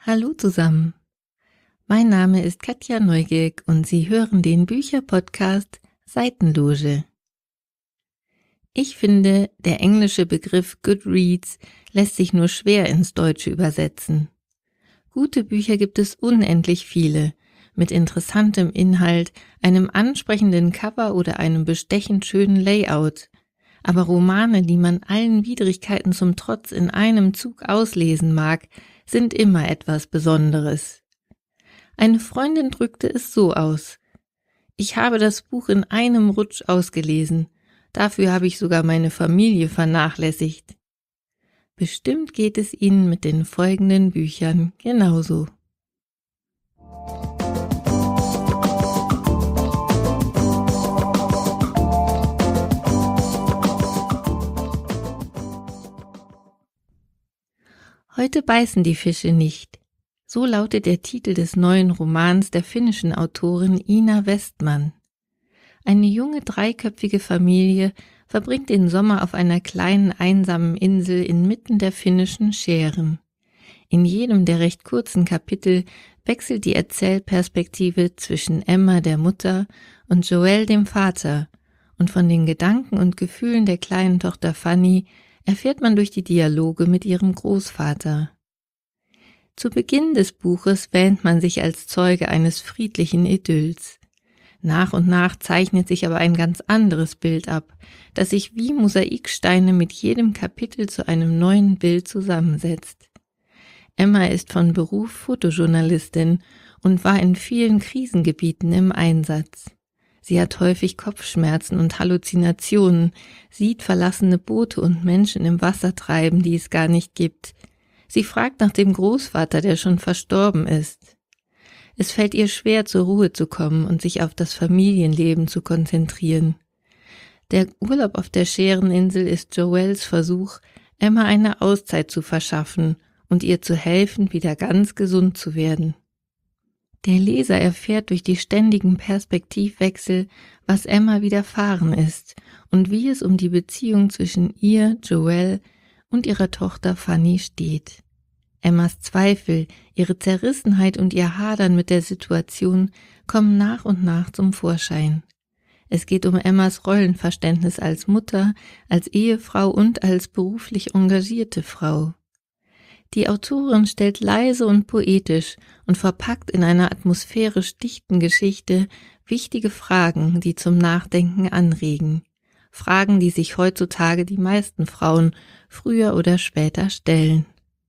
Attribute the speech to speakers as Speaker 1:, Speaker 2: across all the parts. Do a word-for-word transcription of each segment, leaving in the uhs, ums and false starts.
Speaker 1: Hallo zusammen, mein Name ist Katja Neugierk und Sie hören den Bücherpodcast Seitenloge. Ich finde, der englische Begriff Goodreads lässt sich nur schwer ins Deutsche übersetzen. Gute Bücher gibt es unendlich viele, mit interessantem Inhalt, einem ansprechenden Cover oder einem bestechend schönen Layout. Aber Romane, die man allen Widrigkeiten zum Trotz in einem Zug auslesen mag, sind immer etwas Besonderes. Eine Freundin drückte es so aus: Ich habe das Buch in einem Rutsch ausgelesen, dafür habe ich sogar meine Familie vernachlässigt. Bestimmt geht es Ihnen mit den folgenden Büchern genauso. Heute beißen die Fische nicht. So lautet der Titel des neuen Romans der finnischen Autorin Ina Westman. Eine junge dreiköpfige Familie verbringt den Sommer auf einer kleinen einsamen Insel inmitten der finnischen Schären. In jedem der recht kurzen Kapitel wechselt die Erzählperspektive zwischen Emma, der Mutter, und Joel, dem Vater, und von den Gedanken und Gefühlen der kleinen Tochter Fanny erfährt man durch die Dialoge mit ihrem Großvater. Zu Beginn des Buches wähnt man sich als Zeuge eines friedlichen Idylls. Nach und nach zeichnet sich aber ein ganz anderes Bild ab, das sich wie Mosaiksteine mit jedem Kapitel zu einem neuen Bild zusammensetzt. Emma ist von Beruf Fotojournalistin und war in vielen Krisengebieten im Einsatz. Sie hat häufig Kopfschmerzen und Halluzinationen, sieht verlassene Boote und Menschen im Wasser treiben, die es gar nicht gibt. Sie fragt nach dem Großvater, der schon verstorben ist. Es fällt ihr schwer, zur Ruhe zu kommen und sich auf das Familienleben zu konzentrieren. Der Urlaub auf der Schäreninsel ist Joels Versuch, Emma eine Auszeit zu verschaffen und ihr zu helfen, wieder ganz gesund zu werden. Der Leser erfährt durch die ständigen Perspektivwechsel, was Emma widerfahren ist und wie es um die Beziehung zwischen ihr, Joel, und ihrer Tochter Fanny steht. Emmas Zweifel, ihre Zerrissenheit und ihr Hadern mit der Situation kommen nach und nach zum Vorschein. Es geht um Emmas Rollenverständnis als Mutter, als Ehefrau und als beruflich engagierte Frau. Die Autorin stellt leise und poetisch und verpackt in einer atmosphärisch dichten Geschichte wichtige Fragen, die zum Nachdenken anregen. Fragen, die sich heutzutage die meisten Frauen früher oder später stellen.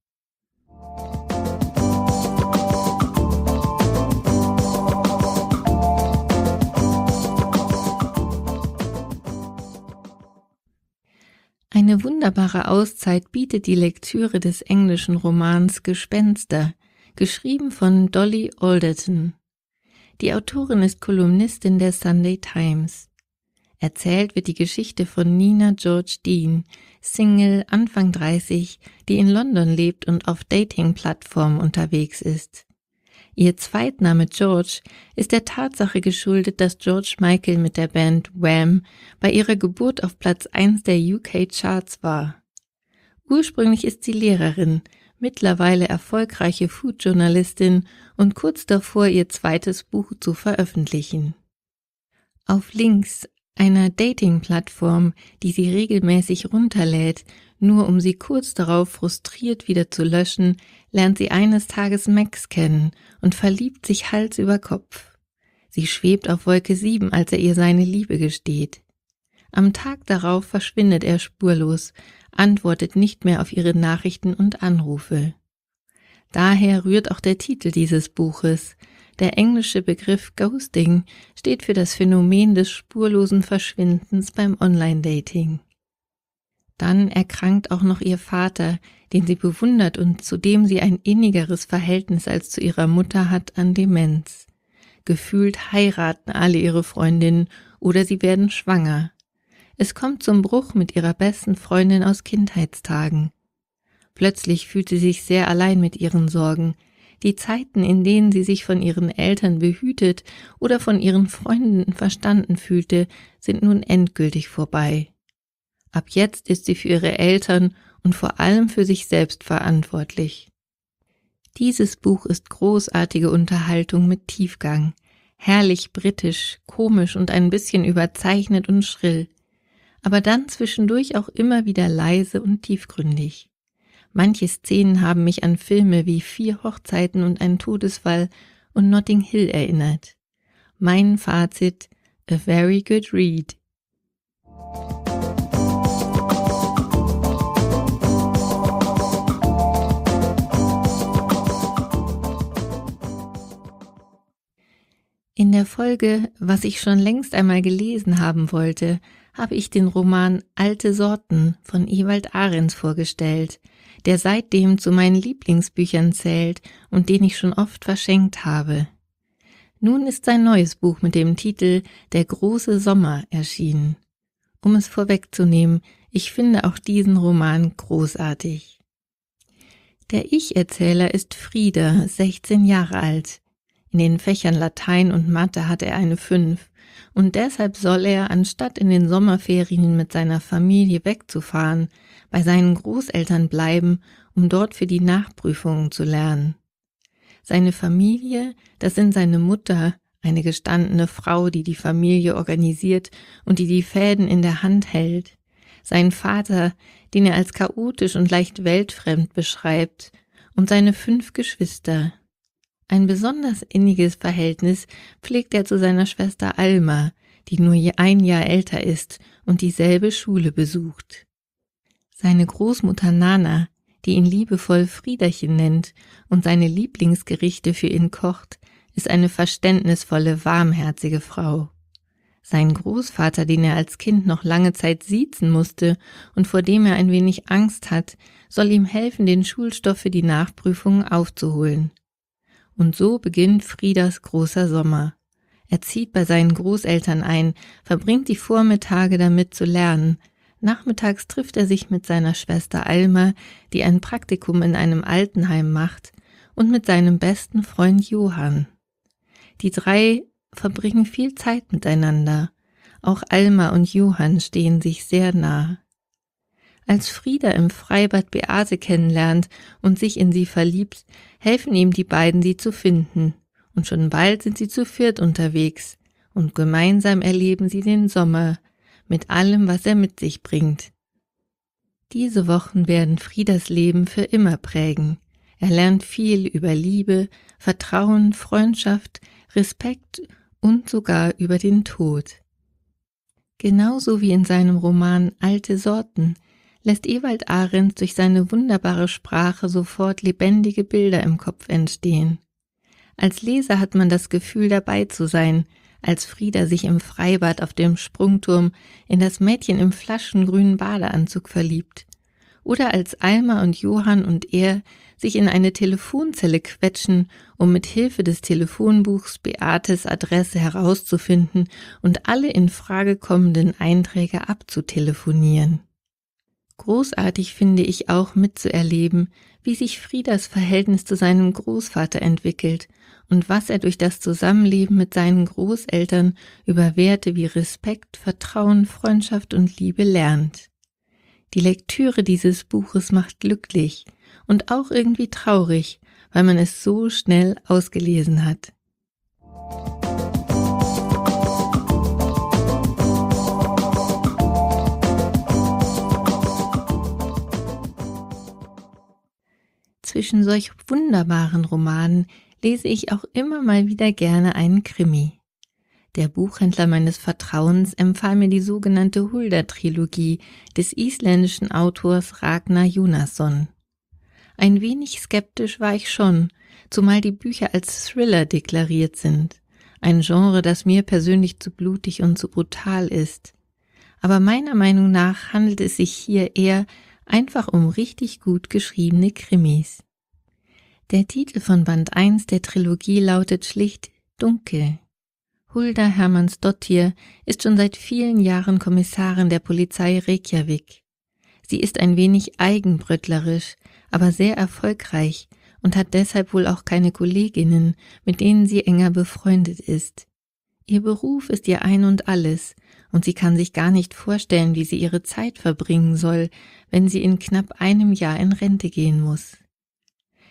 Speaker 1: Eine wunderbare Auszeit bietet die Lektüre des englischen Romans Gespenster, geschrieben von Dolly Alderton. Die Autorin ist Kolumnistin der Sunday Times. Erzählt wird die Geschichte von Nina George Dean, Single, Anfang dreißig, die in London lebt und auf Dating-Plattformen unterwegs ist. Ihr Zweitname George ist der Tatsache geschuldet, dass George Michael mit der Band Wham bei ihrer Geburt auf Platz eins der U K-Charts war. Ursprünglich ist sie Lehrerin, mittlerweile erfolgreiche Food-Journalistin und kurz davor, ihr zweites Buch zu veröffentlichen. Auf Links, einer Dating-Plattform, die sie regelmäßig runterlädt, nur um sie kurz darauf frustriert wieder zu löschen, lernt sie eines Tages Max kennen und verliebt sich Hals über Kopf. Sie schwebt auf Wolke sieben, als er ihr seine Liebe gesteht. Am Tag darauf verschwindet er spurlos, antwortet nicht mehr auf ihre Nachrichten und Anrufe. Daher rührt auch der Titel dieses Buches. Der englische Begriff Ghosting steht für das Phänomen des spurlosen Verschwindens beim Online-Dating. Dann erkrankt auch noch ihr Vater, den sie bewundert und zu dem sie ein innigeres Verhältnis als zu ihrer Mutter hat, an Demenz. Gefühlt heiraten alle ihre Freundinnen oder sie werden schwanger. Es kommt zum Bruch mit ihrer besten Freundin aus Kindheitstagen. Plötzlich fühlt sie sich sehr allein mit ihren Sorgen. Die Zeiten, in denen sie sich von ihren Eltern behütet oder von ihren Freunden verstanden fühlte, sind nun endgültig vorbei. Ab jetzt ist sie für ihre Eltern und vor allem für sich selbst verantwortlich. Dieses Buch ist großartige Unterhaltung mit Tiefgang, herrlich britisch, komisch und ein bisschen überzeichnet und schrill, aber dann zwischendurch auch immer wieder leise und tiefgründig. Manche Szenen haben mich an Filme wie Vier Hochzeiten und ein Todesfall und Notting Hill erinnert. Mein Fazit: a very good read. In der Folge »Was ich schon längst einmal gelesen haben wollte« habe ich den Roman »Alte Sorten« von Ewald Arends vorgestellt, der seitdem zu meinen Lieblingsbüchern zählt und den ich schon oft verschenkt habe. Nun ist sein neues Buch mit dem Titel »Der große Sommer« erschienen. Um es vorwegzunehmen, ich finde auch diesen Roman großartig. Der Ich-Erzähler ist Frieder, sechzehn Jahre alt. In den Fächern Latein und Mathe hat er eine fünf und deshalb soll er, anstatt in den Sommerferien mit seiner Familie wegzufahren, bei seinen Großeltern bleiben, um dort für die Nachprüfungen zu lernen. Seine Familie, das sind seine Mutter, eine gestandene Frau, die die Familie organisiert und die die Fäden in der Hand hält, sein Vater, den er als chaotisch und leicht weltfremd beschreibt, und seine fünf Geschwister. Ein besonders inniges Verhältnis pflegt er zu seiner Schwester Alma, die nur ein Jahr älter ist und dieselbe Schule besucht. Seine Großmutter Nana, die ihn liebevoll Friederchen nennt und seine Lieblingsgerichte für ihn kocht, ist eine verständnisvolle, warmherzige Frau. Sein Großvater, den er als Kind noch lange Zeit siezen musste und vor dem er ein wenig Angst hat, soll ihm helfen, den Schulstoff für die Nachprüfungen aufzuholen. Und so beginnt Frieders großer Sommer. Er zieht bei seinen Großeltern ein, verbringt die Vormittage damit zu lernen. Nachmittags trifft er sich mit seiner Schwester Alma, die ein Praktikum in einem Altenheim macht, und mit seinem besten Freund Johann. Die drei verbringen viel Zeit miteinander. Auch Alma und Johann stehen sich sehr nah. Als Frieder im Freibad Beate kennenlernt und sich in sie verliebt, helfen ihm die beiden, sie zu finden. Und schon bald sind sie zu viert unterwegs und gemeinsam erleben sie den Sommer mit allem, was er mit sich bringt. Diese Wochen werden Frieders Leben für immer prägen. Er lernt viel über Liebe, Vertrauen, Freundschaft, Respekt und sogar über den Tod. Genauso wie in seinem Roman »Alte Sorten« lässt Ewald Arends durch seine wunderbare Sprache sofort lebendige Bilder im Kopf entstehen. Als Leser hat man das Gefühl, dabei zu sein, als Frieder sich im Freibad auf dem Sprungturm in das Mädchen im flaschengrünen Badeanzug verliebt. Oder als Alma und Johann und er sich in eine Telefonzelle quetschen, um mit Hilfe des Telefonbuchs Beates Adresse herauszufinden und alle in Frage kommenden Einträge abzutelefonieren. Großartig finde ich auch mitzuerleben, wie sich Frieders Verhältnis zu seinem Großvater entwickelt und was er durch das Zusammenleben mit seinen Großeltern über Werte wie Respekt, Vertrauen, Freundschaft und Liebe lernt. Die Lektüre dieses Buches macht glücklich und auch irgendwie traurig, weil man es so schnell ausgelesen hat. Zwischen solch wunderbaren Romanen lese ich auch immer mal wieder gerne einen Krimi. Der Buchhändler meines Vertrauens empfahl mir die sogenannte Hulda-Trilogie des isländischen Autors Ragnar Jónasson. Ein wenig skeptisch war ich schon, zumal die Bücher als Thriller deklariert sind, ein Genre, das mir persönlich zu blutig und zu brutal ist. Aber meiner Meinung nach handelt es sich hier eher einfach um richtig gut geschriebene Krimis. Der Titel von Band eins der Trilogie lautet schlicht »Dunkel«. Hulda Hermannsdóttir ist schon seit vielen Jahren Kommissarin der Polizei Reykjavik. Sie ist ein wenig eigenbrötlerisch, aber sehr erfolgreich und hat deshalb wohl auch keine Kolleginnen, mit denen sie enger befreundet ist. Ihr Beruf ist ihr Ein und Alles, und sie kann sich gar nicht vorstellen, wie sie ihre Zeit verbringen soll, wenn sie in knapp einem Jahr in Rente gehen muss.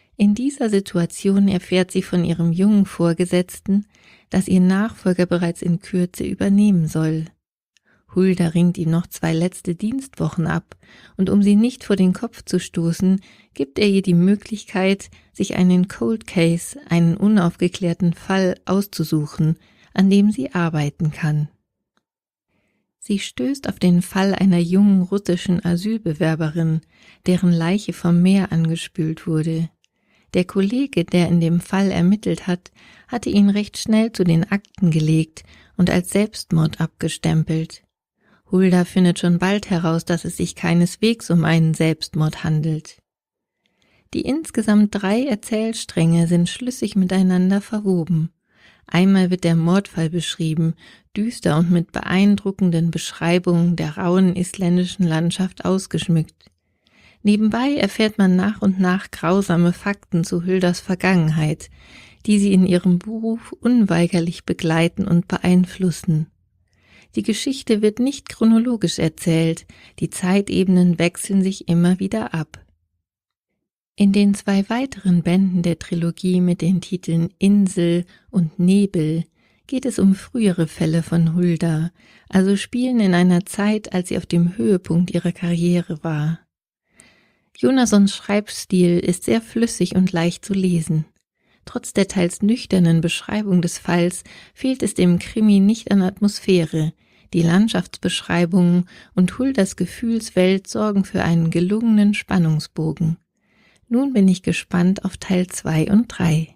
Speaker 1: In dieser Situation erfährt sie von ihrem jungen Vorgesetzten, dass ihr Nachfolger bereits in Kürze übernehmen soll. Hulda ringt ihm noch zwei letzte Dienstwochen ab, und um sie nicht vor den Kopf zu stoßen, gibt er ihr die Möglichkeit, sich einen Cold Case, einen unaufgeklärten Fall auszusuchen, an dem sie arbeiten kann. Sie stößt auf den Fall einer jungen russischen Asylbewerberin, deren Leiche vom Meer angespült wurde. Der Kollege, der in dem Fall ermittelt hat, hatte ihn recht schnell zu den Akten gelegt und als Selbstmord abgestempelt. Hulda findet schon bald heraus, dass es sich keineswegs um einen Selbstmord handelt. Die insgesamt drei Erzählstränge sind schlüssig miteinander verwoben. Einmal wird der Mordfall beschrieben, düster und mit beeindruckenden Beschreibungen der rauen isländischen Landschaft ausgeschmückt. Nebenbei erfährt man nach und nach grausame Fakten zu Huldas Vergangenheit, die sie in ihrem Beruf unweigerlich begleiten und beeinflussen. Die Geschichte wird nicht chronologisch erzählt, die Zeitebenen wechseln sich immer wieder ab. In den zwei weiteren Bänden der Trilogie mit den Titeln Insel und Nebel geht es um frühere Fälle von Hulda, also spielen in einer Zeit, als sie auf dem Höhepunkt ihrer Karriere war. Jonassons Schreibstil ist sehr flüssig und leicht zu lesen. Trotz der teils nüchternen Beschreibung des Falls fehlt es dem Krimi nicht an Atmosphäre. Die Landschaftsbeschreibungen und Huldas Gefühlswelt sorgen für einen gelungenen Spannungsbogen. Nun bin ich gespannt auf Teil zwei und drei.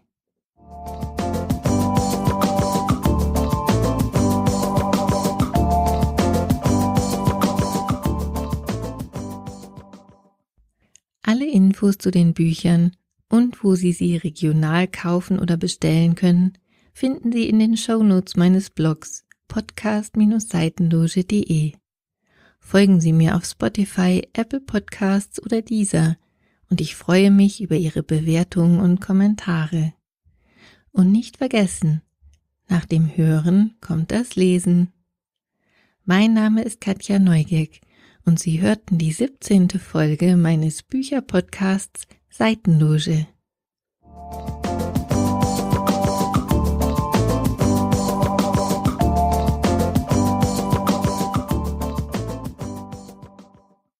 Speaker 1: Alle Infos zu den Büchern und wo Sie sie regional kaufen oder bestellen können, finden Sie in den Shownotes meines Blogs podcast Bindestrich seitenloge Punkt de. Folgen Sie mir auf Spotify, Apple Podcasts oder Deezer und ich freue mich über Ihre Bewertungen und Kommentare. Und nicht vergessen, nach dem Hören kommt das Lesen. Mein Name ist Katja Neugierk und Sie hörten die siebzehnte Folge meines Bücherpodcasts Seitenloge.